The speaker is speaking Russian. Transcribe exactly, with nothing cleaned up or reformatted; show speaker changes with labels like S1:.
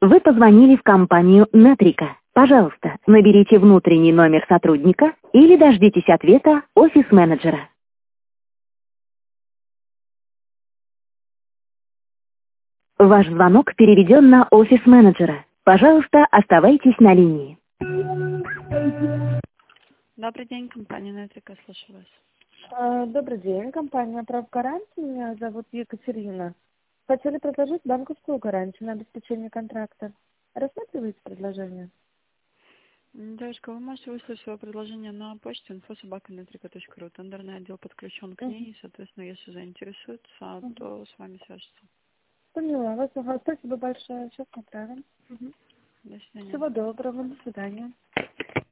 S1: Вы позвонили в компанию Нетрика. Пожалуйста, наберите внутренний номер сотрудника или дождитесь ответа офис-менеджера. Ваш звонок переведен на офис-менеджера. Пожалуйста, оставайтесь на линии.
S2: Добрый день, компания Нетрика, слушаю вас.
S3: А, Добрый день, компания «Прав гарантии». Меня зовут Екатерина. Хотели предложить банковскую гарантию на обеспечение контракта. Рассматриваете предложение?
S2: М, Девушка, вы можете выслать свое предложение на почту инфо собака нетрика точка ру. Тендерный отдел подключен к ней, и, соответственно, если заинтересуется,
S3: Мгм.
S2: то с вами свяжется.
S3: Поняла вас. Ага, спасибо большое. Сейчас направим. Мгм.
S2: До свидания.
S3: Всего доброго. До свидания.